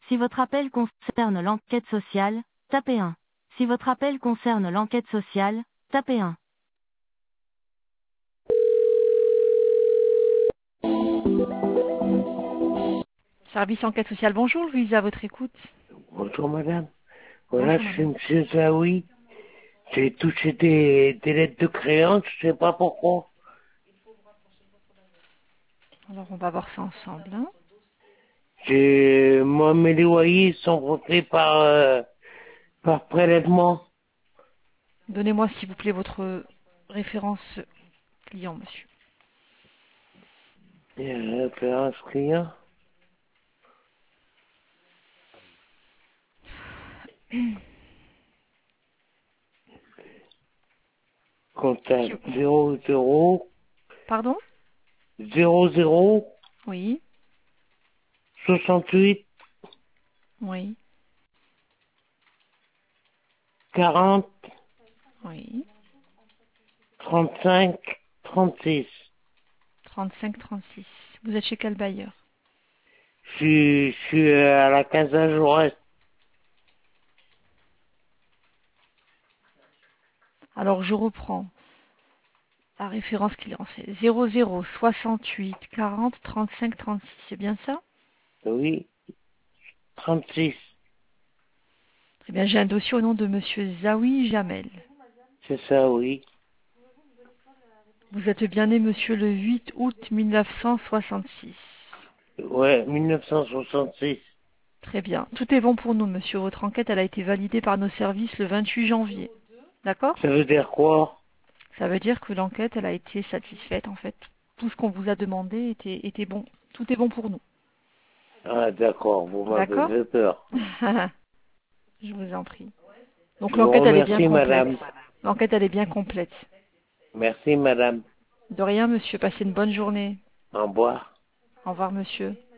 Si votre appel concerne l'enquête sociale, tapez 1. Si votre appel concerne l'enquête sociale, tapez 1. Service enquête sociale, bonjour, Louise, à votre écoute. Bonjour madame. Voilà, Bonjour, je suis madame. monsieur Zawi. J'ai touché des lettres de créance, je sais pas pourquoi. Alors, on va voir ça ensemble. Hein. Moi, mes loyers sont comptés par prélèvement. Donnez-moi, s'il vous plaît, votre référence client, monsieur. Il y a un référence client. Si- Contact 00 Pardon 00 Oui, 68 oui, 40 oui. 35 36. 35-36. Vous êtes chez quel bailleur? Je suis à la Casa Jaurès. Alors, je reprends. La référence client, c'est 00 68 40 35 36. C'est bien ça? Oui, 36. Très bien, j'ai un dossier au nom de monsieur Zawi Jamel. C'est ça, oui. Vous êtes bien né, monsieur, le 8 août 1966. Ouais, 1966. Très bien. Tout est bon pour nous, monsieur. Votre enquête, elle a été validée par nos services le 28 janvier. D'accord? Ça veut dire quoi? Ça veut dire que l'enquête, elle a été satisfaite, en fait. Tout ce qu'on vous a demandé était bon. Tout est bon pour nous. Ah, d'accord, vous m'avez D'accord? fait peur. Je vous en prie. Donc Je vous l'enquête, elle est bien remercie, madame. complète. L'enquête, elle est bien complète. Merci, madame. De rien, monsieur. Passez une bonne journée. Au revoir. Au revoir, monsieur.